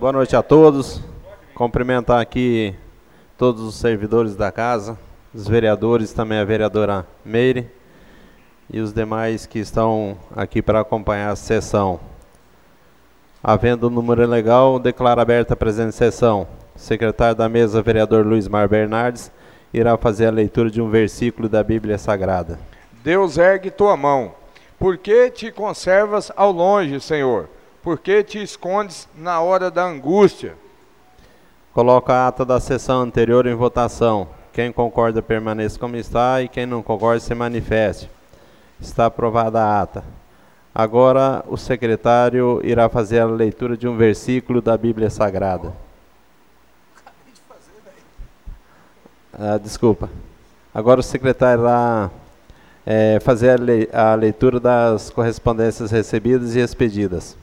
Boa noite a todos. Cumprimentar aqui todos os servidores da casa, os vereadores, também a vereadora Meire e os demais que estão aqui para acompanhar a sessão. Havendo o número legal, declaro aberta a presente sessão. O secretário da mesa, vereador Luiz Mar Bernardes, irá fazer a leitura de um versículo da Bíblia Sagrada. Deus ergue tua mão. Por que te conservas ao longe, Senhor? Por que te escondes na hora da angústia? Coloca a ata da sessão anterior em votação. Quem concorda permaneça como está e quem não concorda se manifeste. Está aprovada a ata. Agora o secretário irá fazer a leitura de um versículo da Bíblia Sagrada. Desculpa. Agora o secretário irá fazer a leitura das correspondências recebidas e expedidas.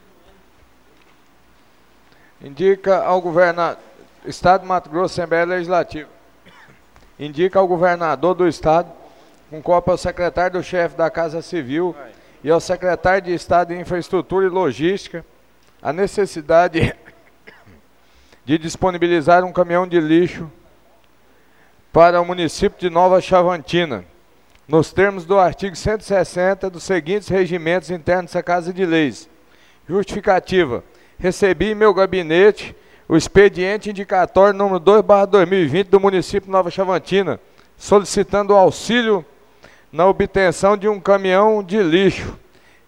Indica ao governador Estado de Mato Grosso, Assembleia Legislativa. Indica ao governador do Estado, com cópia ao secretário do chefe da Casa Civil e ao secretário de Estado de Infraestrutura e Logística, a necessidade de disponibilizar um caminhão de lixo para o município de Nova Chavantina, nos termos do artigo 160 dos seguintes regimentos internos dessa Casa de Leis. Justificativa. Recebi em meu gabinete o expediente indicatório número 2/2020 do município de Nova Chavantina, solicitando auxílio na obtenção de um caminhão de lixo.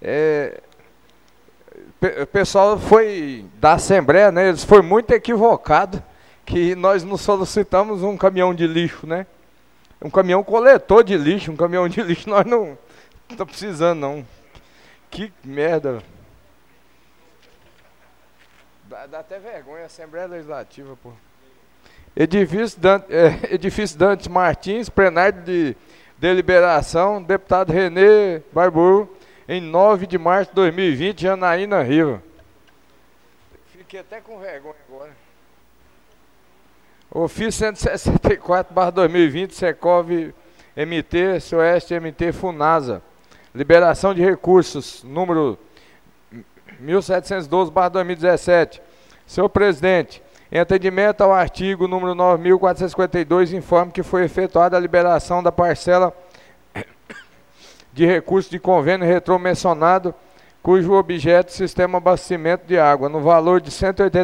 O pessoal foi da Assembleia, né? Eles foram muito equivocados que nós não solicitamos um caminhão de lixo, né? Um caminhão coletor de lixo, um caminhão de lixo nós não estamos precisando, não. Que merda. Dá até vergonha, Assembleia Legislativa, pô. Edifício Dantes Martins, plenário de deliberação, deputado Renê Barbour, em 9 de março de 2020, Janaína Riva. Fiquei até com vergonha agora. Ofício 164/2020, Secov MT, Sueste MT Funasa. Liberação de recursos, número 1712/2017. Senhor presidente, em atendimento ao artigo número 9.452, informo que foi efetuada a liberação da parcela de recursos de convênio retromencionado, cujo objeto é sistema abastecimento de água, no valor de R$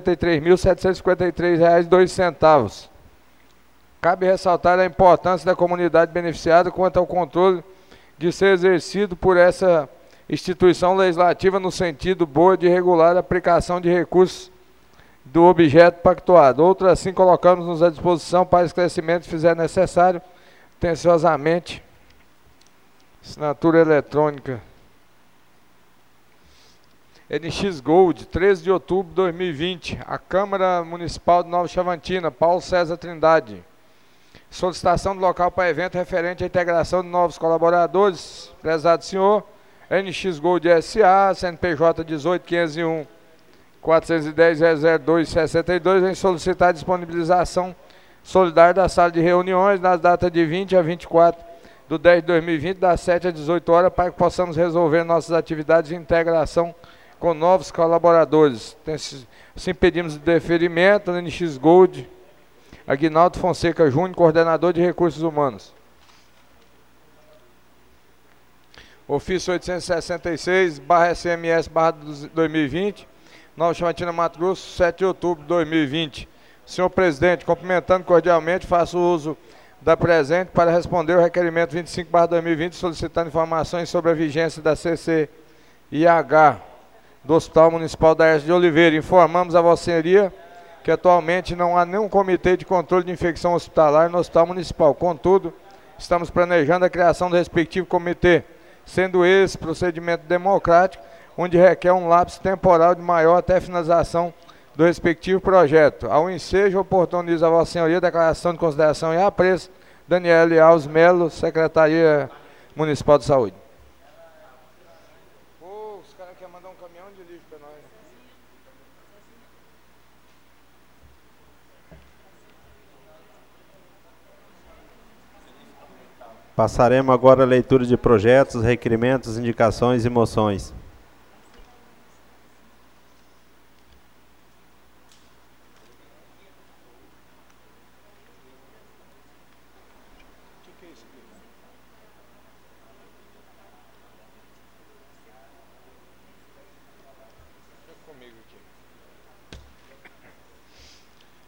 183.753,02. Cabe ressaltar a importância da comunidade beneficiada quanto ao controle de ser exercido por essa instituição legislativa no sentido boa de regular a aplicação de recursos do objeto pactuado. Outra assim colocamos-nos à disposição para esclarecimento se fizer necessário, atenciosamente. Assinatura eletrônica. NX Gold, 13 de outubro de 2020. A Câmara Municipal de Nova Chavantina, Paulo César Trindade. Solicitação do local para evento referente à integração de novos colaboradores. Prezado senhor, NX Gold S.A., CNPJ 18.501.410.002.62, em solicitar a disponibilização solidária da sala de reuniões nas datas de 20 a 24 de 10 de 2020, das 7 às 18 horas, para que possamos resolver nossas atividades de integração com novos colaboradores. Assim pedimos de deferimento, NX Gold, Aguinaldo Fonseca Júnior, coordenador de recursos humanos. Ofício 866/SMS/2020, Nova Chavantina, Mato Grosso, 7 de outubro de 2020. Senhor presidente, cumprimentando cordialmente, faço uso da presente para responder o requerimento 25/2020, solicitando informações sobre a vigência da CCIH do Hospital Municipal da Aérea de Oliveira. Informamos a Vossa Senhoria que atualmente não há nenhum comitê de controle de infecção hospitalar no Hospital Municipal. Contudo, estamos planejando a criação do respectivo comitê, sendo esse procedimento democrático, onde requer um lapso temporal de maior até a finalização do respectivo projeto. Ao ensejo, oportunizo a Vossa Senhoria a declaração de consideração e apreço. Daniele Alves Melo, Secretaria Municipal de Saúde. Pô, os caras querem mandar um caminhão de lixo para nós. Passaremos agora a leitura de projetos, requerimentos, indicações e moções.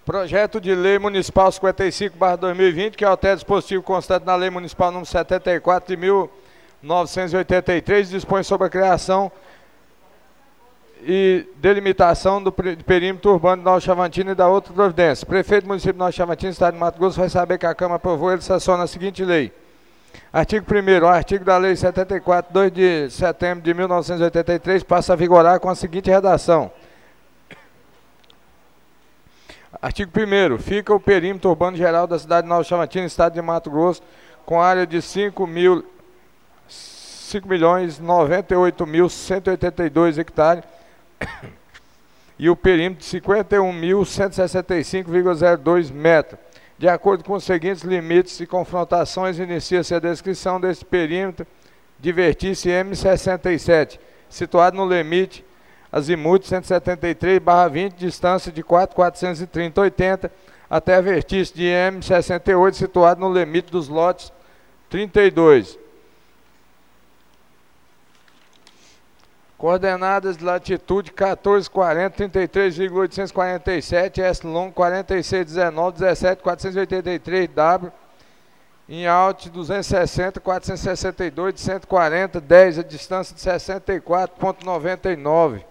Projeto de Lei Municipal 55/2020, que altera o dispositivo constante na Lei Municipal número 74 de 1983, dispõe sobre a criação e delimitação do perímetro urbano de Nova Chavantina e da outra providência. Prefeito do município de Nova Chavantina, Estado de Mato Grosso, vai saber que a Câmara aprovou, ele sanciona a seguinte lei. Artigo 1º, o artigo da Lei 74, 2 de setembro de 1983, passa a vigorar com a seguinte redação. Artigo 1º, fica o perímetro urbano geral da cidade de Nova Chavantina, Estado de Mato Grosso, com área de 5.098.182 hectares e o perímetro de 51.165,02 metros. De acordo com os seguintes limites e confrontações, inicia-se a descrição deste perímetro de vertice M67, situado no limite azimuth 173/20, distância de 4.430,80, até a vertice de M68, situado no limite dos lotes 32. Coordenadas de latitude 1440, 33,847, S longo 4619, 17,483 W, em alt 260, 462, de 140, 10, a distância de 64,99.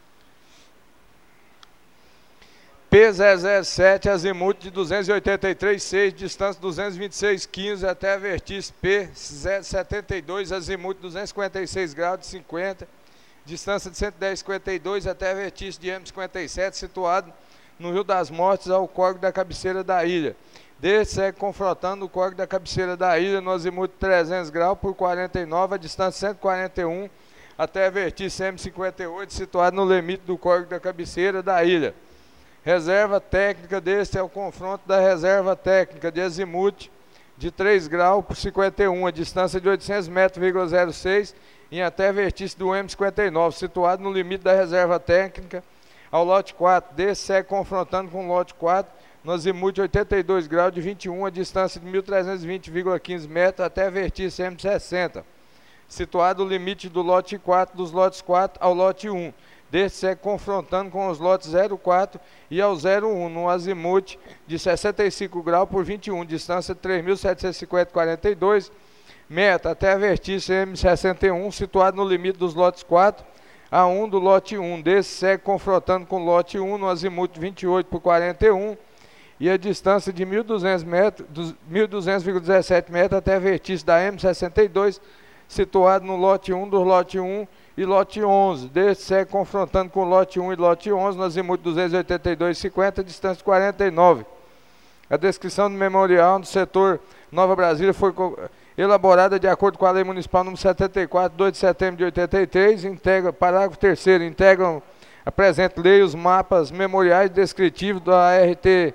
P007, azimuth de 283,6, distância 226,15, até a vertice P072, azimuth 256 graus de 50, distância de 110,52, até a vertice de M57, situado no Rio das Mortes, ao córrego da cabeceira da ilha. Deste segue confrontando o córrego da cabeceira da ilha no azimuth 300 graus por 49, a distância 141, até a vertice M58, situado no limite do córrego da cabeceira da ilha. Reserva técnica deste é o confronto da reserva técnica de azimuth de 3 graus por 51, a distância de 800 metros, 06, em até a vertice do M59, situado no limite da reserva técnica ao lote 4. Desse segue confrontando com o lote 4, no azimuth 82 graus de 21, a distância de 1.320,15 metros, até a vertice M60, situado no limite do lote 4, dos lotes 4 ao lote 1. Desse segue confrontando com os lotes 04 e ao 01, no azimuth de 65 graus por 21, distância de 3.750,42 metros, até a vertice M61, situado no limite dos lotes 4 a 1 do lote 1. Desse segue confrontando com o lote 1, no azimuth 28 por 41, e a distância de 1.200 metros, 1.200,17 metros, até a vertice da M62, situado no lote 1 do lote 1 e lote 11. Desse segue confrontando com o lote 1 e lote 11, no azimuth 282,50, distância 49. A descrição do memorial do setor Nova Brasília foi elaborada de acordo com a Lei Municipal número 74, 2 de setembro de 83, parágrafo 3º, integram a presente lei os mapas memoriais descritivos da RT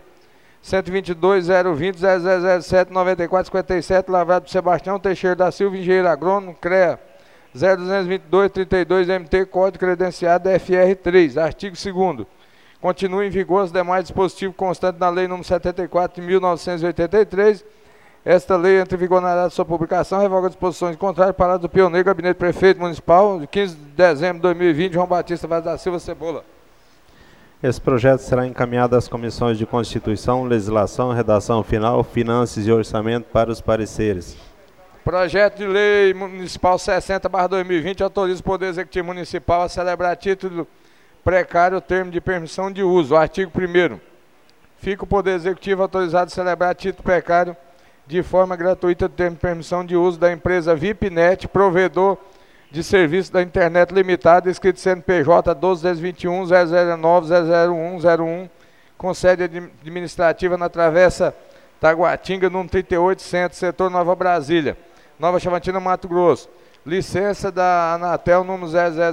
122.020.0007.94.57, lavrado por Sebastião Teixeira da Silva, engenheiro agrônomo, CREA 0222-32MT, código credenciado FR3. Artigo 2º. Continua em vigor os demais dispositivos constantes na Lei nº 74 de 1983. Esta lei entra em vigor na data de sua publicação, revoga disposições contrárias, palavra do pioneiro, gabinete prefeito municipal, de 15 de dezembro de 2020, João Batista Vaz da Silva Cebola. Esse projeto será encaminhado às comissões de Constituição, Legislação, Redação Final, Finanças e Orçamento para os pareceres. Projeto de Lei Municipal 60/2020 autoriza o Poder Executivo Municipal a celebrar a título precário o termo de permissão de uso. Artigo 1º. Fica o Poder Executivo autorizado a celebrar a título precário de forma gratuita o termo de permissão de uso da empresa VIPNet, provedor de serviço da internet limitada, escrito CNPJ 12.021.009.001.01, com sede administrativa na Travessa Taguatinga, número 38 Centro, setor Nova Brasília, Nova Chavantina, Mato Grosso. Licença da Anatel número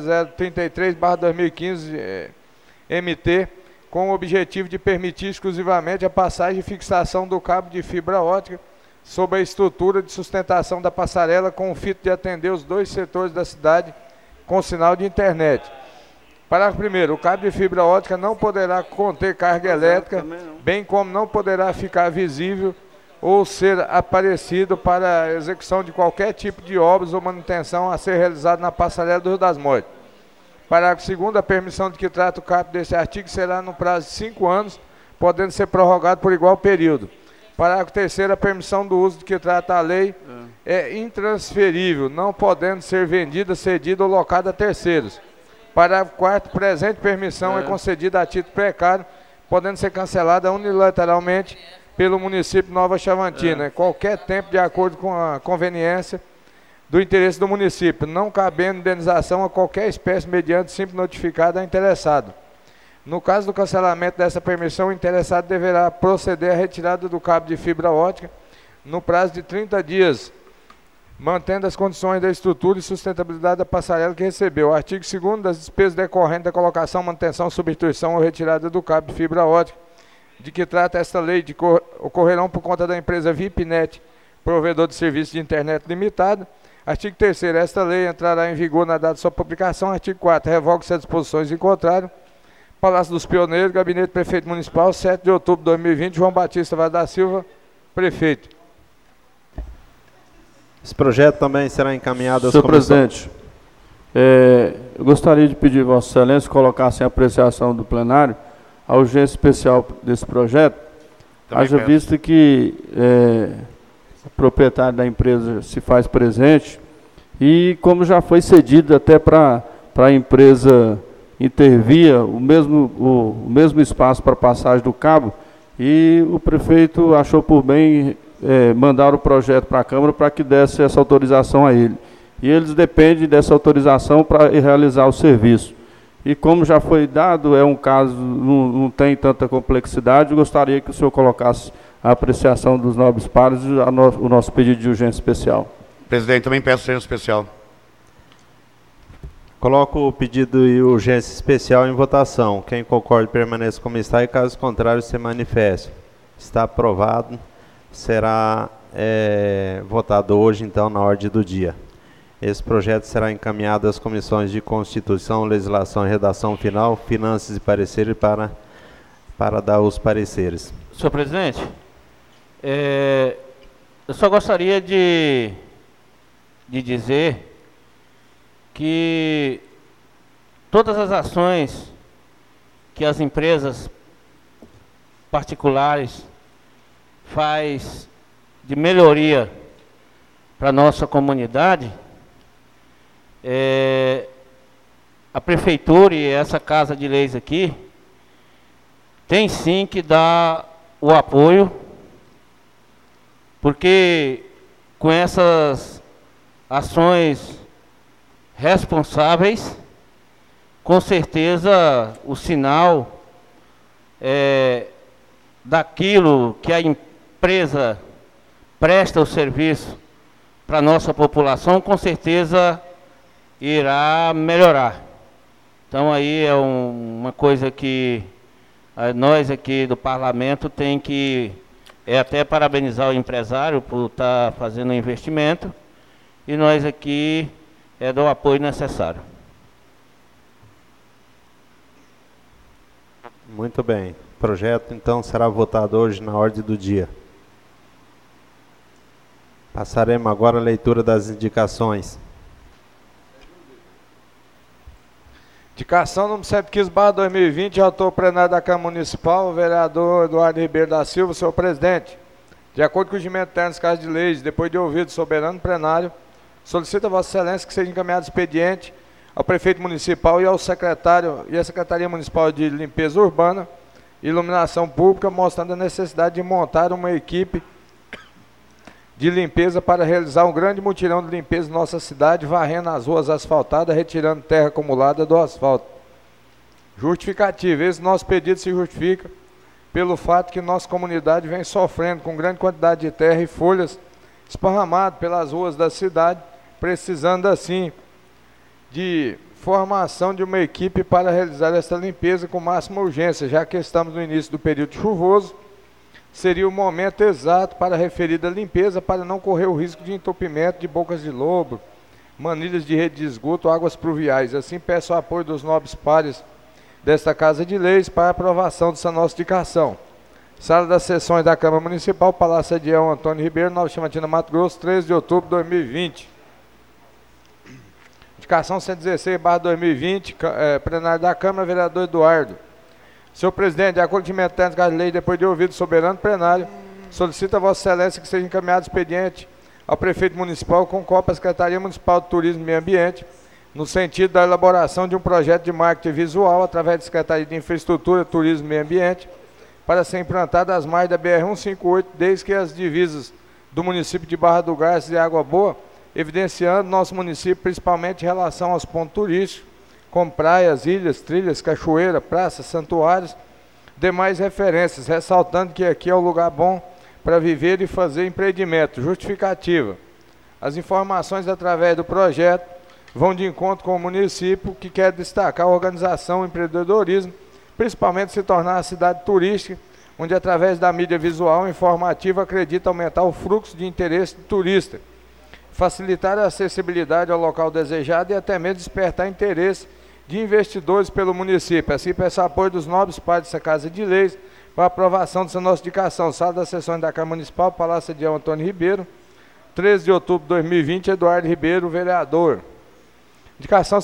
00033/2015 MT, com o objetivo de permitir exclusivamente a passagem e fixação do cabo de fibra ótica sob a estrutura de sustentação da passarela, com o fito de atender os dois setores da cidade com sinal de internet. Parágrafo 1º. O cabo de fibra ótica não poderá conter carga elétrica, bem como não poderá ficar visível ou ser aparecido para a execução de qualquer tipo de obras ou manutenção a ser realizada na passarela do Rio das Mortes. Parágrafo 2º. A permissão de que trata o caput deste artigo será no prazo de 5 anos podendo ser prorrogado por igual período. Parágrafo 3º, a permissão do uso de que trata a lei é intransferível, não podendo ser vendida, cedida ou locada a terceiros. Parágrafo 4º, presente permissão é concedida a título precário, podendo ser cancelada unilateralmente pelo município de Nova Chavantina, em qualquer tempo de acordo com a conveniência do interesse do município, não cabendo indenização a qualquer espécie mediante simples notificado ao interessado. No caso do cancelamento dessa permissão, o interessado deverá proceder à retirada do cabo de fibra ótica no prazo de 30 dias, mantendo as condições da estrutura e sustentabilidade da passarela que recebeu. Artigo 2º, das despesas decorrentes da colocação, manutenção, substituição ou retirada do cabo de fibra ótica, de que trata esta lei, ocorrerão por conta da empresa VIPNet, provedor de serviço de internet limitado. Artigo 3º, esta lei entrará em vigor na data de sua publicação. Artigo 4º, revoga-se as disposições em contrário. Palácio dos Pioneiros, Gabinete Prefeito Municipal, 7 de outubro de 2020, João Batista Vaz da Silva, Prefeito. Esse projeto também será encaminhado às Senhor presidente, eu gostaria de pedir a Vossa Excelência colocasse em apreciação do plenário a urgência especial desse projeto, haja vista que o proprietário da empresa se faz presente e como já foi cedido até para a empresa intervia o mesmo espaço para passagem do cabo e o prefeito achou por bem mandar o projeto para a Câmara para que desse essa autorização a ele. E eles dependem dessa autorização para realizar o serviço. E como já foi dado, é um caso, não tem tanta complexidade, eu gostaria que o senhor colocasse a apreciação dos nobres pares e o nosso pedido de urgência especial. Presidente, também peço urgência especial. Coloco o pedido de urgência especial em votação. Quem concorda permaneça como está e caso contrário se manifeste. Está aprovado. Será votado hoje, então, na ordem do dia. Esse projeto será encaminhado às comissões de Constituição, Legislação e Redação Final, Finanças e Pareceres para dar os pareceres. Senhor presidente, eu só gostaria de dizer que todas as ações que as empresas particulares faz de melhoria para a nossa comunidade, a prefeitura e essa casa de leis aqui tem sim que dar o apoio, porque com essas ações responsáveis, com certeza o sinal daquilo que a empresa presta o serviço para a nossa população, com certeza irá melhorar. Então aí é uma coisa que nós aqui do parlamento tem que até parabenizar o empresário por estar fazendo o investimento e nós aqui dar o apoio necessário. Muito bem. O projeto, então, será votado hoje na ordem do dia. Passaremos agora a leitura das indicações. Indicação número 115/2020, autor plenário da Câmara Municipal, o vereador Eduardo Ribeiro da Silva, senhor presidente. De acordo com o regimento interno das casas de leis, depois de ouvido o soberano plenário, solicita a Vossa Excelência que seja encaminhado expediente ao prefeito municipal e ao secretário e à Secretaria Municipal de Limpeza Urbana e Iluminação Pública, mostrando a necessidade de montar uma equipe de limpeza para realizar um grande mutirão de limpeza em nossa cidade, varrendo as ruas asfaltadas, retirando terra acumulada do asfalto. Justificativa. Esse nosso pedido se justifica pelo fato que nossa comunidade vem sofrendo com grande quantidade de terra e folhas esparramado pelas ruas da cidade, precisando assim de formação de uma equipe para realizar esta limpeza com máxima urgência, já que estamos no início do período chuvoso. Seria o momento exato para a referida limpeza, para não correr o risco de entupimento de bocas de lobo, manilhas de rede de esgoto, águas pluviais. Assim, peço o apoio dos nobres pares desta Casa de Leis para a aprovação dessa nossa indicação. Sala das Sessões da Câmara Municipal, Palácio Adiel Antônio Ribeiro, Nova Chavantina, Mato Grosso, 13 de outubro de 2020. Indicação 116/2020, plenário da Câmara, vereador Eduardo. Senhor presidente, de acordo com o regimento de lei, depois de ouvido o soberano plenário, solicita a Vossa Excelência que seja encaminhado expediente ao prefeito municipal com cópia à Secretaria Municipal de Turismo e Meio Ambiente, no sentido da elaboração de um projeto de marketing visual através da Secretaria de Infraestrutura, Turismo e Meio Ambiente, para ser implantada às margens da BR-158, desde que as divisas do município de Barra do Garças e Água Boa, evidenciando nosso município principalmente em relação aos pontos turísticos, como praias, ilhas, trilhas, cachoeira, praças, santuários, demais referências, ressaltando que aqui é o lugar bom para viver e fazer empreendimento. Justificativa. As informações através do projeto vão de encontro com o município que quer destacar a organização e o empreendedorismo, principalmente se tornar a cidade turística, onde através da mídia visual e informativa acredita aumentar o fluxo de interesse do turista, facilitar a acessibilidade ao local desejado e até mesmo despertar interesse de investidores pelo município. Assim, peço apoio dos nobres pares dessa Casa de Leis para aprovação dessa nossa indicação. Sala das sessões da Câmara Municipal, Palácio de Antônio Ribeiro, 13 de outubro de 2020, Eduardo Ribeiro, vereador. Indicação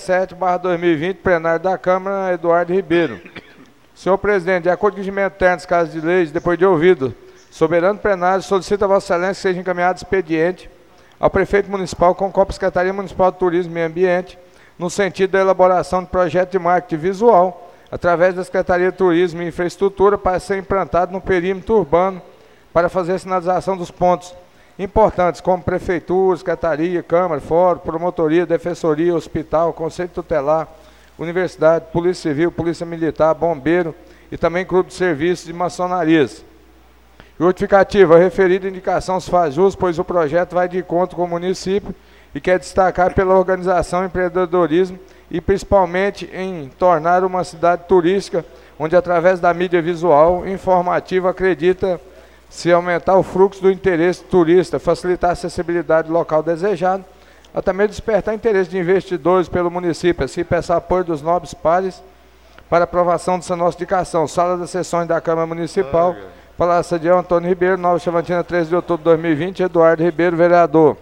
117/2020, plenário da Câmara, Eduardo Ribeiro. Senhor presidente, de acordo com o regimento interno das Casas de Leis, depois de ouvido soberano plenário, solicita a Vossa Excelência que seja encaminhado expediente ao prefeito municipal com cópia da Secretaria Municipal de Turismo e Meio Ambiente, no sentido da elaboração de projeto de marketing visual, através da Secretaria de Turismo e Infraestrutura, para ser implantado no perímetro urbano, para fazer a sinalização dos pontos importantes, como Prefeitura, Secretaria, Câmara, Fórum, Promotoria, Defensoria, Hospital, Conselho Tutelar, Universidade, Polícia Civil, Polícia Militar, Bombeiro e também Clube de Serviços e Maçonarias. Justificativa, a referida indicação se faz jus, pois o projeto vai de encontro com o município e quer destacar pela organização e empreendedorismo e principalmente em tornar uma cidade turística, onde através da mídia visual informativa acredita se aumentar o fluxo do interesse turista, facilitar a acessibilidade do local desejado, até mesmo despertar interesse de investidores pelo município. Assim, peço apoio dos nobres pares para aprovação dessa nossa indicação. Sala das sessões da Câmara Municipal, Palácio de Antônio Ribeiro, Nova Chavantina, 13 de outubro de 2020, Eduardo Ribeiro, vereador.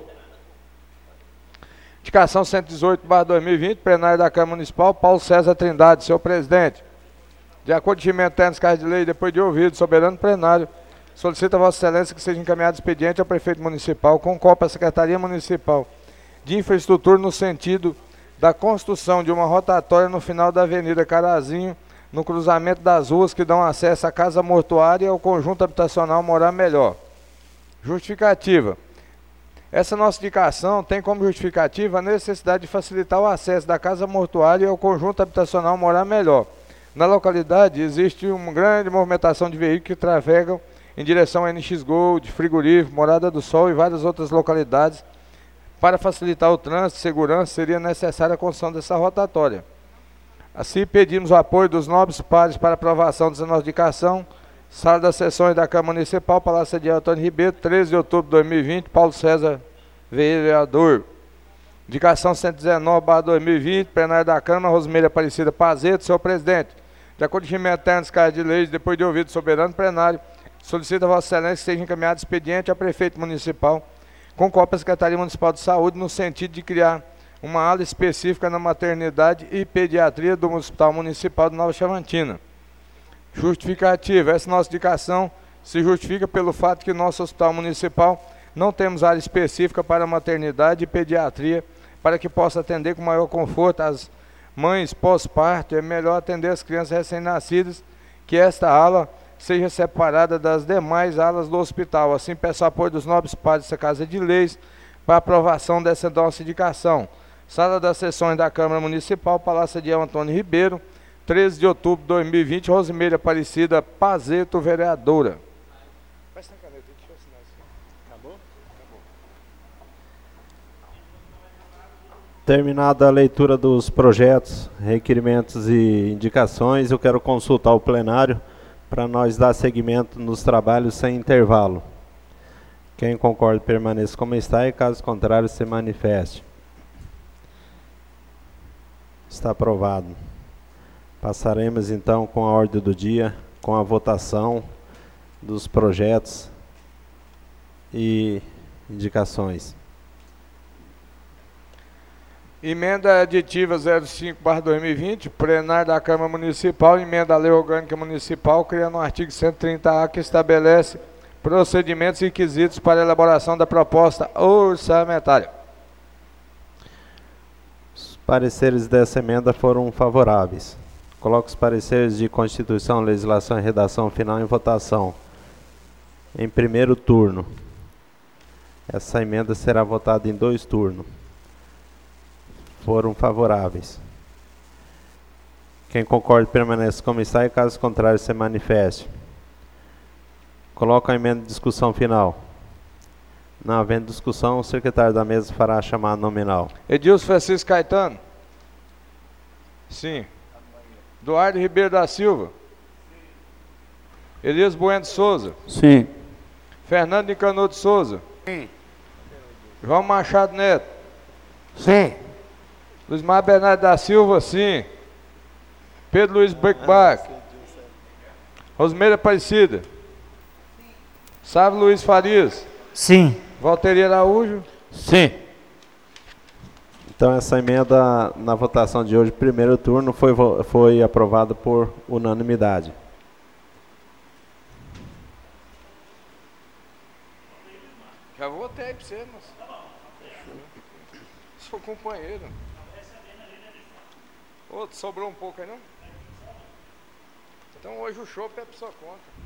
Indicação 118/2020, plenário da Câmara Municipal, Paulo César Trindade. Senhor presidente, de acordo com o regimento interno das Casas de Lei, depois de ouvido soberano plenário, solicita a Vossa Excelência que seja encaminhado expediente ao prefeito municipal com cópia à Secretaria Municipal de Infraestrutura no sentido da construção de uma rotatória no final da Avenida Carazinho, no cruzamento das ruas que dão acesso à Casa Mortuária e ao conjunto habitacional Morar Melhor. Justificativa. Essa nossa indicação tem como justificativa a necessidade de facilitar o acesso da Casa Mortuária e ao conjunto habitacional Morar Melhor. Na localidade existe uma grande movimentação de veículos que trafegam em direção a NX Gold, Frigorífico, Morada do Sol e várias outras localidades. Para facilitar o trânsito e segurança, seria necessária a construção dessa rotatória. Assim, pedimos o apoio dos nobres pares para aprovação dessa nossa indicação. Sala das sessões da Câmara Municipal, Palácio de Antônio Ribeiro, 13 de outubro de 2020, Paulo César, vereador. Indicação 119/2020, plenário da Câmara, Rosmeira Aparecida Pazeto. Senhor presidente, de acordo com o regimento interno das Casas de Leis, depois de ouvido soberano plenário, solicita a Vossa Excelência que seja encaminhado expediente ao prefeito municipal com cópia da Secretaria Municipal de Saúde no sentido de criar uma ala específica na maternidade e pediatria do Hospital Municipal de Nova Chavantina. Justificativa. Essa nossa indicação se justifica pelo fato que nosso Hospital Municipal não temos área específica para maternidade e pediatria para que possa atender com maior conforto as mães pós-parto. É melhor atender as crianças recém-nascidas, que esta ala seja separada das demais alas do hospital. Assim, peço apoio dos nobres pares dessa Casa de Leis para aprovação dessa nossa indicação. Sala das sessões da Câmara Municipal, Palácio de Antônio Ribeiro, 13 de outubro de 2020, Rosimeira Aparecida Pazeto, vereadora. Terminada a leitura dos projetos, requerimentos e indicações, eu quero consultar o plenário para nós dar seguimento nos trabalhos sem intervalo. Quem concorda permaneça como está e caso contrário se manifeste. Está aprovado. Passaremos então com a ordem do dia, com a votação dos projetos e indicações. Emenda aditiva 05/2020, plenário da Câmara Municipal, emenda à Lei Orgânica Municipal, criando um artigo 130A que estabelece procedimentos e requisitos para a elaboração da proposta orçamentária. Os pareceres dessa emenda foram favoráveis. Coloco os pareceres de Constituição, Legislação e Redação final em votação. Em primeiro turno. Essa emenda será votada em 2 turnos. Foram favoráveis. Quem concorda permanece como está e caso contrário se manifeste. Coloco a emenda de discussão final. Não havendo discussão, o secretário da mesa fará a chamada nominal. Edilson Francisco Caetano? Sim. Eduardo Ribeiro da Silva? Elias Bueno de Souza? Sim. Fernando Nicanor de Souza? Sim. João Machado Neto? Sim. Luizmar Bernardo da Silva? Sim. Pedro Luiz Beckbach? Rosmeira Aparecida? Sávio Luiz Farias? Sim. Valteri Araújo? Sim. Então essa emenda na votação de hoje, primeiro turno, foi aprovada por unanimidade. Já votei pra você, moço. Sou companheiro. Ô, sobrou um pouco aí, não? Então hoje o chopp é por sua conta.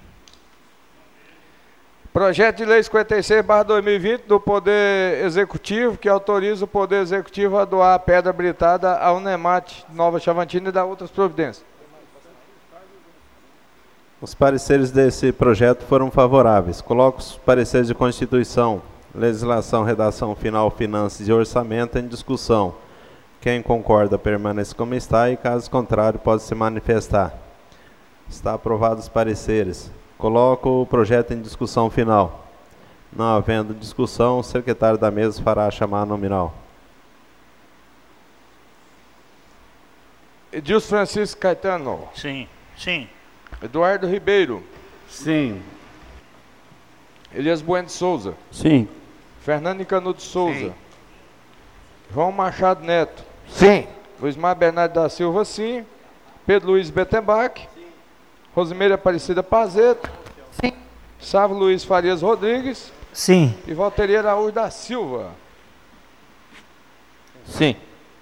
Projeto de Lei 56/2020 do Poder Executivo, que autoriza o Poder Executivo a doar a pedra britada à Unemate Nova Chavantina e dar outras providências. Os pareceres desse projeto foram favoráveis. Coloco os pareceres de Constituição, Legislação, Redação final, Finanças e Orçamento em discussão. Quem concorda permanece como está e caso contrário pode se manifestar. Está aprovados os pareceres. Coloco o projeto em discussão final. Não havendo discussão, o secretário da mesa fará a chamada nominal. Edilson Francisco Caetano? Sim. Sim. Eduardo Ribeiro? Sim. Elias Bueno de Souza? Sim. Fernando Nicanor de Souza? Sim. João Machado Neto? Sim. Luizmar Bernardo da Silva, sim. Pedro Luiz Bettenbach? Rosimeira Aparecida Pazeto? Sim. Sávio Luiz Farias Rodrigues? Sim. E Valteri Araújo da Silva? Sim.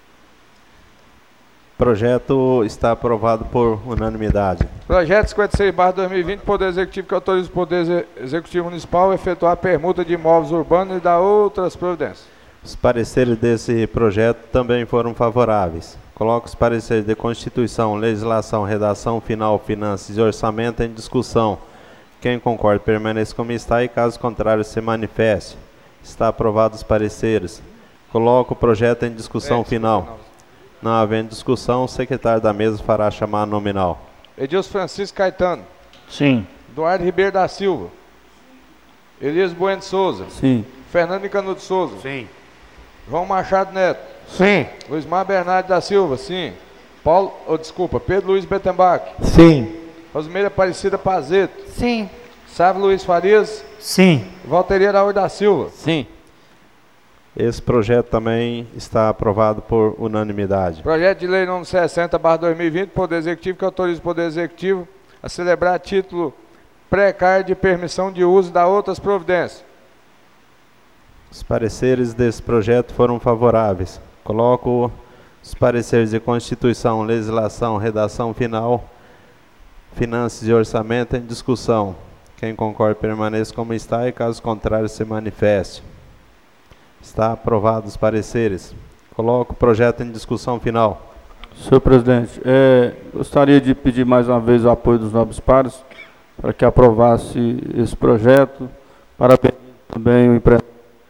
Projeto está aprovado por unanimidade. Projeto 56/2020, Poder Executivo que autoriza o Poder Executivo Municipal a efetuar a permuta de imóveis urbanos e dar outras providências. Os pareceres desse projeto também foram favoráveis. Coloco os pareceres de Constituição, Legislação, Redação final, Finanças e Orçamento em discussão. Quem concorda permaneça como está e caso contrário se manifeste. Está aprovados os pareceres. Coloco o projeto em discussão final. Não havendo discussão, o secretário da mesa fará a chamada nominal. Edilson Francisco Caetano? Sim. Eduardo Ribeiro da Silva? Elias Bueno de Souza? Sim. Fernando Nicanor de Souza? Sim. João Machado Neto? Sim. Luizmar Bernardo da Silva? Sim. Pedro Luiz Bettenbach? Sim. Rosmeira Aparecida Pazeto? Sim. Sávio Luiz Farias? Sim. Valteri Araújo da Silva? Sim. Esse projeto também está aprovado por unanimidade. Projeto de Lei número 60/2020, Poder Executivo que autoriza o Poder Executivo a celebrar título precário de permissão de uso da outras providências. Os pareceres desse projeto foram favoráveis. Coloco os pareceres de Constituição, Legislação, Redação final, Finanças e Orçamento em discussão. Quem concorda permaneça como está e caso contrário se manifeste. Está aprovados os pareceres. Coloco o projeto em discussão final. Senhor presidente, gostaria de pedir mais uma vez o apoio dos nobres pares para que aprovasse esse projeto. Parabéns também o empresário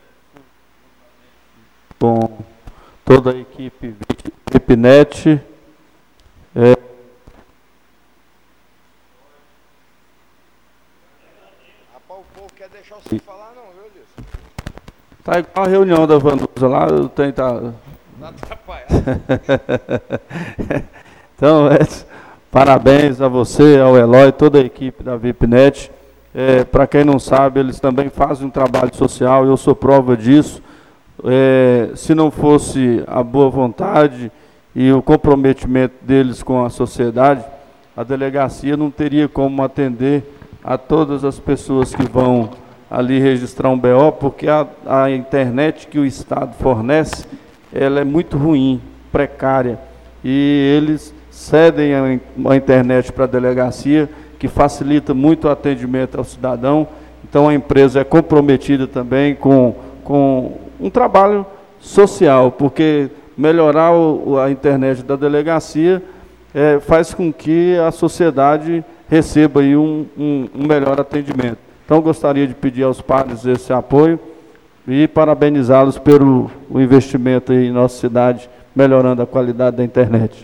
com toda a equipe VIPNet. Rapaz, o povo quer deixar você falar não, viu, Edilson? Tá igual a reunião da Vanusa lá, eu tenho tá. Tá atrapalhado. Então, parabéns a você, ao Eloy, toda a equipe da VIPNet. Para quem não sabe, eles também fazem um trabalho social, eu sou prova disso. se não fosse a boa vontade e o comprometimento deles com a sociedade, a delegacia não teria como atender a todas as pessoas que vão ali registrar um BO, porque a internet que o Estado fornece, ela é muito ruim, precária, e eles cedem a internet para a delegacia, que facilita muito o atendimento ao cidadão. Então a empresa é comprometida também com um trabalho social, porque melhorar a internet da delegacia faz com que a sociedade receba aí um melhor atendimento. Então gostaria de pedir aos padres esse apoio e parabenizá-los pelo investimento aí em nossa cidade, melhorando a qualidade da internet.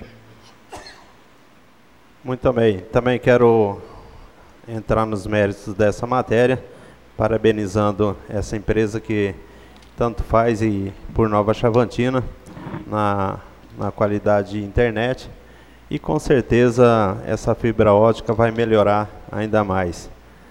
Muito bem. Também quero entrar nos méritos dessa matéria, parabenizando essa empresa que tanto faz por Nova Chavantina na qualidade de internet, e com certeza essa fibra ótica vai melhorar ainda mais.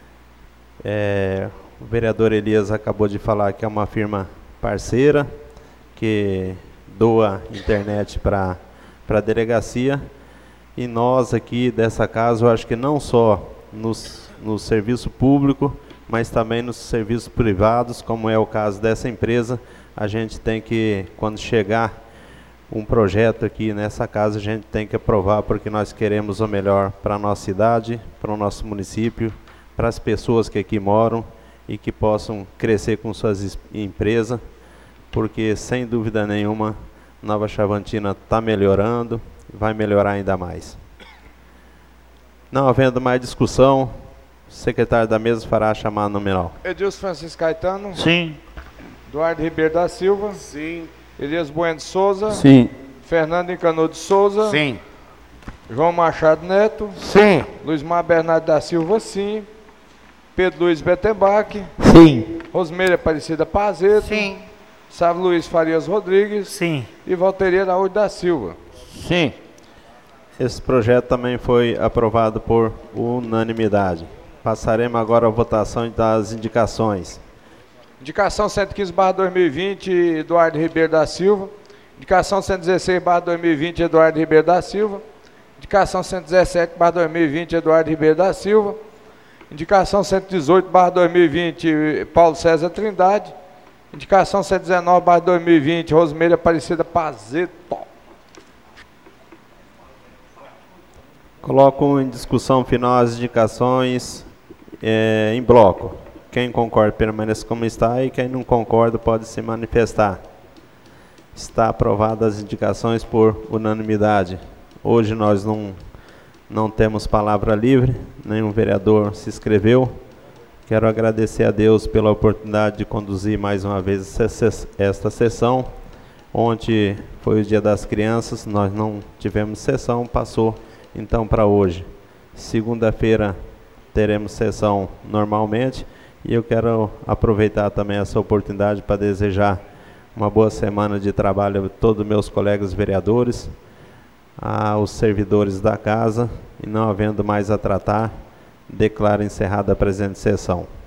O vereador Elias acabou de falar que é uma firma parceira que doa internet para a delegacia, e nós aqui dessa casa, eu acho que não só no serviço público, mas também nos serviços privados, como é o caso dessa empresa, a gente tem que, quando chegar um projeto aqui nessa casa, a gente tem que aprovar, porque nós queremos o melhor para a nossa cidade, para o nosso município, para as pessoas que aqui moram e que possam crescer com suas empresas, porque sem dúvida nenhuma Nova Chavantina está melhorando, vai melhorar ainda mais. Não havendo mais discussão, o secretário da mesa fará a chamada nominal. Edilson Francisco Caetano. Sim. Eduardo Ribeiro da Silva. Sim. Elias Bueno de Souza. Sim. Fernando Encanô de Souza. Sim. João Machado Neto. Sim. Luiz Mar Bernardo da Silva, sim. Pedro Luiz Bettenbach. Sim. Rosmeira Aparecida Pazeto. Sim. Sávio Luiz Farias Rodrigues. Sim. E Valteria Araújo da Silva. Sim. Esse projeto também foi aprovado por unanimidade. Passaremos agora à votação das indicações. Indicação 115/2020, Eduardo Ribeiro da Silva. Indicação 116/2020, Eduardo Ribeiro da Silva. Indicação 117/2020, Eduardo Ribeiro da Silva. Indicação 118/2020, Paulo César Trindade. Indicação 119/2020, Rosmeira Aparecida Pazeto. Coloco em discussão final as indicações em bloco. Quem concorda permaneça como está, e quem não concorda pode se manifestar. Está aprovadas as indicações por unanimidade. Hoje nós não temos palavra livre, nenhum vereador se inscreveu. Quero agradecer a Deus pela oportunidade de conduzir mais uma vez esta sessão. Ontem foi o Dia das Crianças, nós não tivemos sessão, passou então para hoje. Segunda-feira teremos sessão normalmente, e eu quero aproveitar também essa oportunidade para desejar uma boa semana de trabalho a todos os meus colegas vereadores, aos servidores da casa, e não havendo mais a tratar, declaro encerrada a presente sessão.